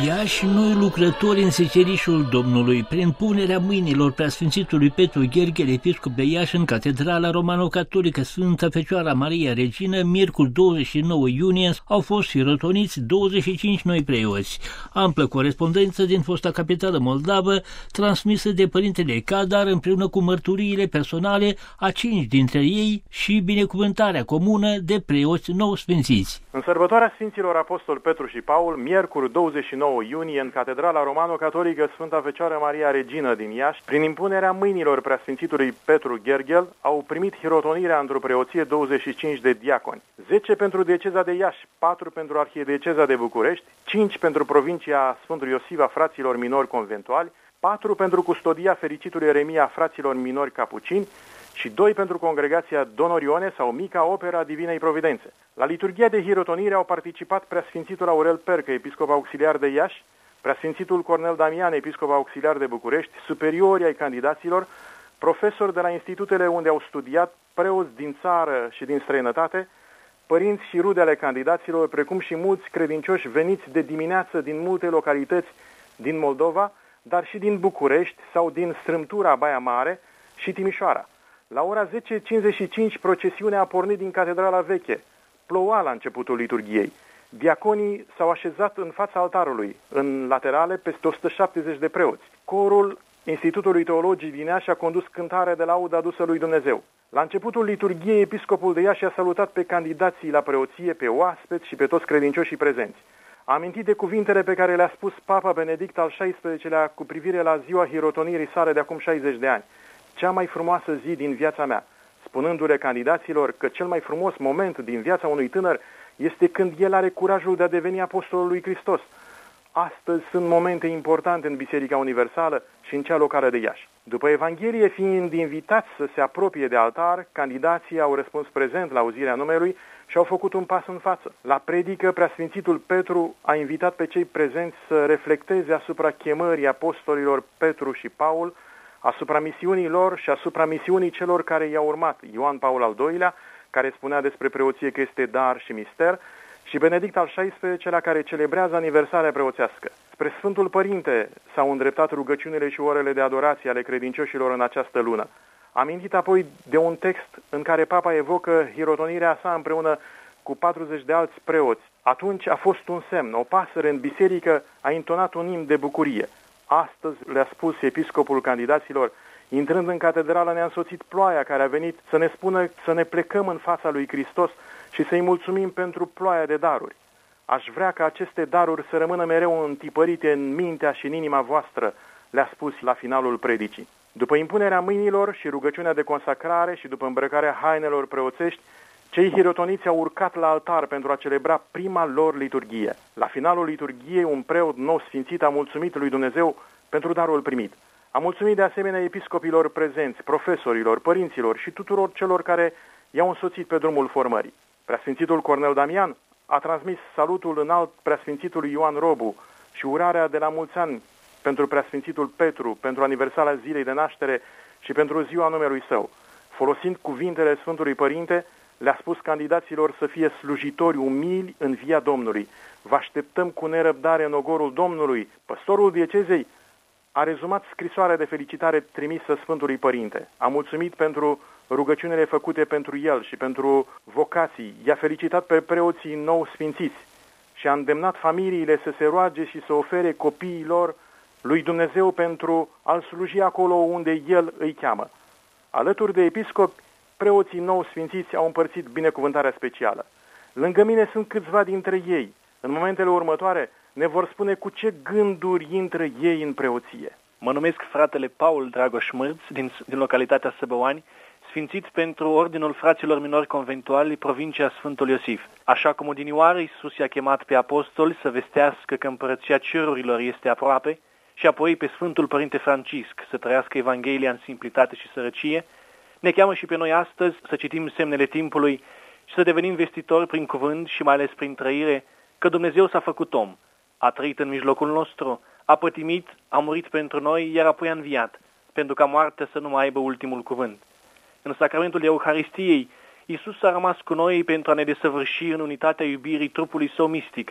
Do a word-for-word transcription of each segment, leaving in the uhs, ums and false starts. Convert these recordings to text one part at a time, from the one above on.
Iași, noi lucrători în secerișul Domnului, prin punerea mâinilor Preasfințitului Petru Gherghel, episcop de Iași, în Catedrala Romano-Catolică Sfânta Fecioara Maria Regină, miercuri douăzeci și nouă iunie, au fost sirotoniți douăzeci și cinci noi preoți. Amplă corespondență din fosta capitală moldavă, transmisă de părintele Cadar, împreună cu mărturiile personale a cinci dintre ei și binecuvântarea comună de preoți nou sfințiți. În sărbătoarea Sfinților Apostol Petru și Paul, miercuri douăzeci și nouă iunie, în Catedrala Romano-Catolică Sfânta Fecioară Maria Regină din Iași, prin impunerea mâinilor Preasfințitului Petru Gherghel, au primit hirotonirea într-o preoție douăzeci și cinci de diaconi, zece pentru dieceza de Iași, patru pentru arhidieceza de București, cinci pentru provincia Sfântul Iosif a fraților minori conventuali, patru pentru custodia Fericitului Eremia a fraților minori capucini și doi pentru congregația Donorione sau Mica Opera Divinei Providențe. La liturghia de hirotonire au participat Preasfințitul Aurel Percă, episcop auxiliar de Iași, Preasfințitul Cornel Damian, episcop auxiliar de București, superiori ai candidaților, profesori de la institutele unde au studiat, preoți din țară și din străinătate, părinți și rude ale candidaților, precum și mulți credincioși veniți de dimineață din multe localități din Moldova, dar și din București sau din strâmtura Baia Mare și Timișoara. La ora zece cincizeci și cinci, procesiunea a pornit din Catedrala Veche. Ploua la începutul liturghiei. Diaconii s-au așezat în fața altarului, în laterale, peste o sută șaptezeci de preoți. Corul Institutului Teologic din Iași a condus cântarea de laudă adusă lui Dumnezeu. La începutul liturghiei, episcopul de Iași a salutat pe candidații la preoție, pe oaspeți și pe toți credincioșii prezenți. A amintit de cuvintele pe care le-a spus Papa Benedict al șaisprezecelea cu privire la ziua hirotonirii sale de acum șaizeci de ani. Cea mai frumoasă zi din viața mea, spunându-le candidaților că cel mai frumos moment din viața unui tânăr este când el are curajul de a deveni apostolul lui Hristos. Astăzi sunt momente importante în Biserica Universală și în cea locală de Iași. După Evanghelie, fiind invitați să se apropie de altar, candidații au răspuns prezent la auzirea numelui și au făcut un pas în față. La predică, Preasfințitul Petru a invitat pe cei prezenți să reflecteze asupra chemării apostolilor Petru și Paul, asupra misiunii lor și asupra misiunii celor care i-au urmat, Ioan Paul al doilea, care spunea despre preoție că este dar și mister, și Benedict al șaisprezecelea, care celebrează aniversarea preoțească. Spre Sfântul Părinte s-au îndreptat rugăciunile și orele de adorație ale credincioșilor în această lună. Amintit apoi de un text în care Papa evocă hirotonirea sa împreună cu patruzeci de alți preoți. Atunci a fost un semn, o pasăre în biserică a intonat un imn de bucurie. Astăzi, le-a spus episcopul candidaților, intrând în catedrală ne-a însoțit ploaia care a venit să ne spună să ne plecăm în fața lui Hristos și să-i mulțumim pentru ploaia de daruri. Aș vrea ca aceste daruri să rămână mereu întipărite în mintea și în inima voastră, le-a spus la finalul predicii. După impunerea mâinilor și rugăciunea de consacrare și după îmbrăcarea hainelor preoțești, cei hirotoniți au urcat la altar pentru a celebra prima lor liturghie. La finalul liturghiei, un preot nou sfințit a mulțumit lui Dumnezeu pentru darul primit. A mulțumit de asemenea episcopilor prezenți, profesorilor, părinților și tuturor celor care i-au însoțit pe drumul formării. Preasfințitul Cornel Damian a transmis salutul înalt Preasfințitului Ioan Robu și urarea de la mulți ani pentru Preasfințitul Petru, pentru aniversarea zilei de naștere și pentru ziua numelui său. Folosind cuvintele Sfântului Părinte, le-a spus candidaților să fie slujitori umili în via Domnului. Vă așteptăm cu nerăbdare în ogorul Domnului. Păstorul diecezei a rezumat scrisoarea de felicitare trimisă Sfântului Părinte. A mulțumit pentru rugăciunile făcute pentru el și pentru vocații. I-a felicitat pe preoții nou sfințiți și a îndemnat familiile să se roage și să ofere copiilor lui Dumnezeu pentru a-L sluji acolo unde El îi cheamă. Alături de episcopi, preoții nou sfințiți au împărțit binecuvântarea specială. Lângă mine sunt câțiva dintre ei. În momentele următoare ne vor spune cu ce gânduri intră ei în preoție. Mă numesc fratele Paul Dragoș Mârț, din, din localitatea Săbăoani, sfințit pentru Ordinul Fraților Minori Conventuali, provincia Sfântul Iosif. Așa cum odinioară Iisus i-a chemat pe apostoli să vestească că împărăția cerurilor este aproape, și apoi pe Sfântul Părinte Francisc să trăiască Evanghelia în simplitate și sărăcie, ne cheamă și pe noi astăzi să citim semnele timpului și să devenim vestitori prin cuvânt și mai ales prin trăire că Dumnezeu s-a făcut om, a trăit în mijlocul nostru, a pătimit, a murit pentru noi, iar apoi a înviat, pentru ca moartea să nu mai aibă ultimul cuvânt. În sacramentul Euharistiei, Iisus a rămas cu noi pentru a ne desăvârși în unitatea iubirii trupului său mistic,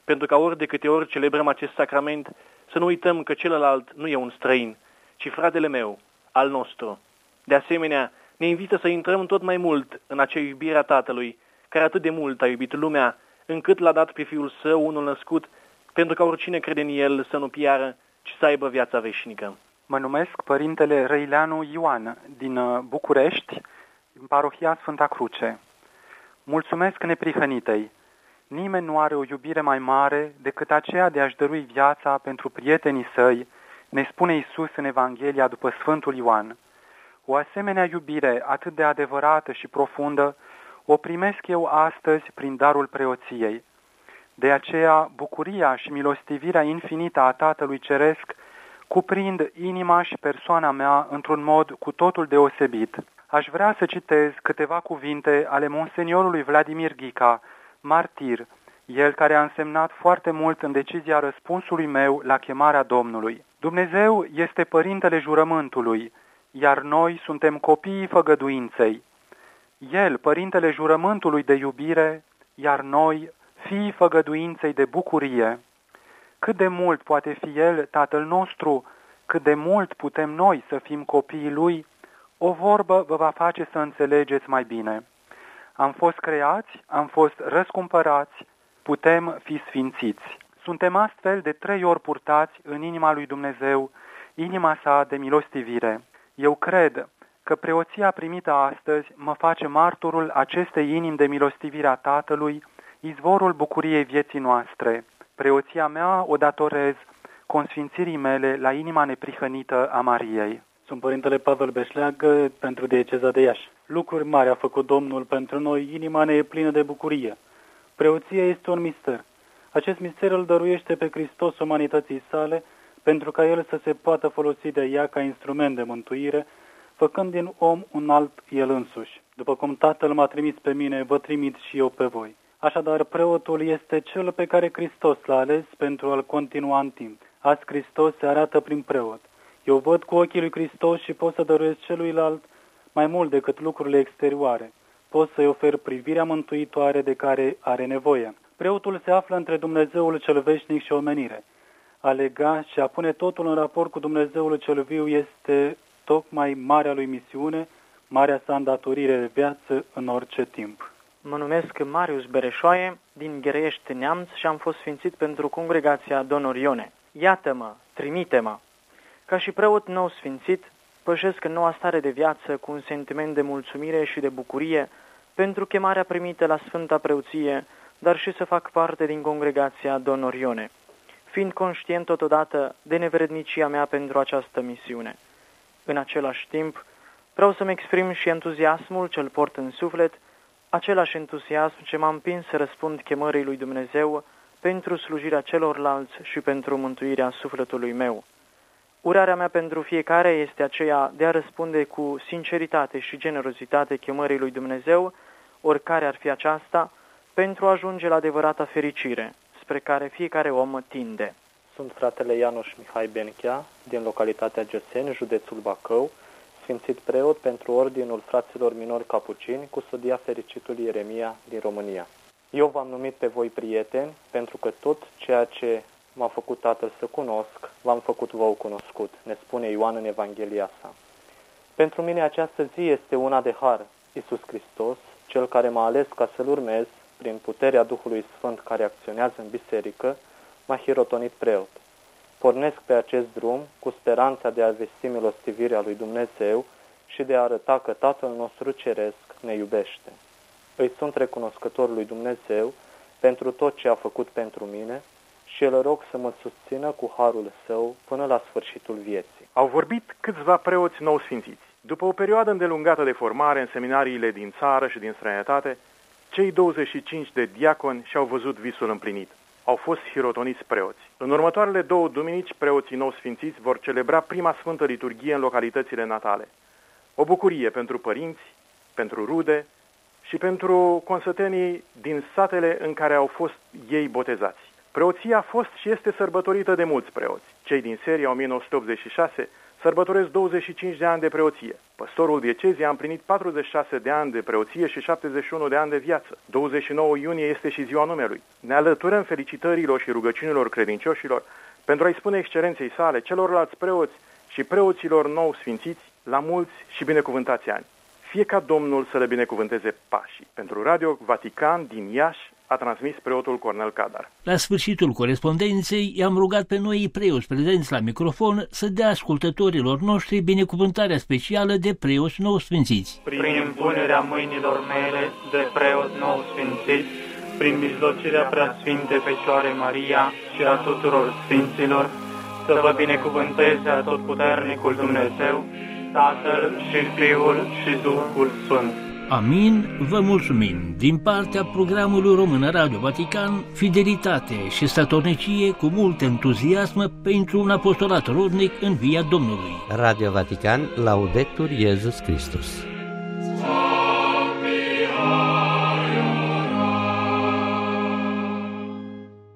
pentru ca ori de câte ori celebrăm acest sacrament, să nu uităm că celălalt nu e un străin, ci fratele meu, al nostru. De asemenea, ne invită să intrăm tot mai mult în acea iubire a Tatălui, care atât de mult a iubit lumea, încât l-a dat pe Fiul Său, unul născut, pentru ca oricine crede în El să nu piară, ci să aibă viața veșnică. Mă numesc Părintele Răileanu Ioan, din București, din parohia Sfânta Cruce. Mulțumesc neprihănitei. Nimeni nu are o iubire mai mare decât aceea de a-și dărui viața pentru prietenii săi, ne spune Iisus în Evanghelia după Sfântul Ioan. O asemenea iubire atât de adevărată și profundă o primesc eu astăzi prin darul preoției. De aceea, bucuria și milostivirea infinită a Tatălui Ceresc cuprind inima și persoana mea într-un mod cu totul deosebit. Aș vrea să citez câteva cuvinte ale Monseniorului Vladimir Ghica, martir, el care a însemnat foarte mult în decizia răspunsului meu la chemarea Domnului. Dumnezeu este Părintele jurământului, iar noi suntem copiii făgăduinței. El, Părintele jurământului de iubire, iar noi, fiii făgăduinței de bucurie. Cât de mult poate fi El, Tatăl nostru, cât de mult putem noi să fim copiii Lui, o vorbă vă va face să înțelegeți mai bine. Am fost creați, am fost răscumpărați, putem fi sfințiți. Suntem astfel de trei ori purtați în inima lui Dumnezeu, inima sa de milostivire. Eu cred că preoția primită astăzi mă face martorul acestei inimi de milostivire a Tatălui, izvorul bucuriei vieții noastre. Preoția mea o datorez consfințirii mele la inima neprihănită a Mariei. Sunt Părintele Pavel Beșleag pentru dieceza de Iași. Lucruri mari a făcut Domnul pentru noi, inima ne e plină de bucurie. Preoția este un mister. Acest mister îl dăruiește pe Hristos umanității sale, pentru ca el să se poată folosi de ea ca instrument de mântuire, făcând din om un alt el însuși. După cum Tatăl m-a trimis pe mine, vă trimit și eu pe voi. Așadar, preotul este cel pe care Hristos l-a ales pentru a-l continua în timp. Azi Hristos se arată prin preot. Eu văd cu ochii lui Hristos și pot să dăruiesc celuilalt mai mult decât lucrurile exterioare. Pot să-i ofer privirea mântuitoare de care are nevoie. Preotul se află între Dumnezeul cel veșnic și omenire. A lega și a pune totul în raport cu Dumnezeul cel viu este tocmai marea lui misiune, marea sa îndatorire de viață în orice timp. Mă numesc Marius Bereșoaie, din Ghereiești Neamț și am fost sfințit pentru congregația Donor Ione. Iată-mă, trimite-mă! Ca și preot nou sfințit, pășesc în noua stare de viață cu un sentiment de mulțumire și de bucurie pentru chemarea primită la Sfânta Preoție, dar și să fac parte din congregația Donor Ione, fiind conștient totodată de nevrednicia mea pentru această misiune. În același timp, vreau să-mi exprim și entuziasmul ce-l port în suflet, același entuziasm ce m-a împins să răspund chemării lui Dumnezeu pentru slujirea celorlalți și pentru mântuirea sufletului meu. Urarea mea pentru fiecare este aceea de a răspunde cu sinceritate și generozitate chemării lui Dumnezeu, oricare ar fi aceasta, pentru a ajunge la adevărata fericire, spre care fiecare om tinde. Sunt fratele Ianuș Mihai Benchea, din localitatea Geseni, județul Bacău, sfințit preot pentru Ordinul Fraților Minori Capucini, custodia fericitului Ieremia din România. Eu v-am numit pe voi prieteni, pentru că tot ceea ce m-a făcut Tatăl să cunosc, v-am făcut vouă cunoscut, ne spune Ioan în Evanghelia sa. Pentru mine această zi este una de har. Iisus Hristos, Cel care m-a ales ca să-L urmez, prin puterea Duhului Sfânt care acționează în biserică, m-a hirotonit preot. Pornesc pe acest drum cu speranța de a vesti milostivirea lui Dumnezeu și de a arăta că Tatăl nostru Ceresc ne iubește. Îi sunt recunoscător lui Dumnezeu pentru tot ce a făcut pentru mine și îl rog să mă susțină cu harul său până la sfârșitul vieții. Au vorbit câțiva preoți nou sfințiți. După o perioadă îndelungată de formare în seminariile din țară și din străinătate, cei douăzeci și cinci de diaconi și-au văzut visul împlinit. Au fost hirotoniți preoți. În următoarele două duminici, preoții nou sfințiți vor celebra prima sfântă liturghie în localitățile natale. O bucurie pentru părinți, pentru rude și pentru consătenii din satele în care au fost ei botezați. Preoția a fost și este sărbătorită de mulți preoți. Cei din seria o mie nouă sute optzeci și șase sărbătoresc douăzeci și cinci de ani de preoție. Păstorul diecezii a împlinit patruzeci și șase de ani de preoție și șaptezeci și unu de ani de viață. douăzeci și nouă iunie este și ziua numelui. Ne alăturăm felicitărilor și rugăciunilor credincioșilor pentru a-i spune excelenței sale, celorlalți preoți și preoților nou sfințiți, la mulți și binecuvântați ani. Fie ca Domnul să le binecuvânteze pașii. Pentru Radio Vatican din Iași a transmis preotul Cornel Cadar. La sfârșitul corespondenței i-am rugat pe noi preoți prezenți la microfon să dea ascultătorilor noștri binecuvântarea specială de preoți nou sfințiți. Prin impunerea mâinilor mele de preot nou sfințit, prin mijlocirea preasfinte Fecioare Maria și a tuturor sfinților, să vă binecuvânteze Atotputernicul Dumnezeu, Tatăl și Fiul și Duhul Sfânt. Amin, vă mulțumim. Din partea programului Român Radio Vatican, fidelitate și statornicie cu mult entuziasm pentru un apostolat rodnic în via Domnului. Radio Vatican, Laudetur Iesus Christus.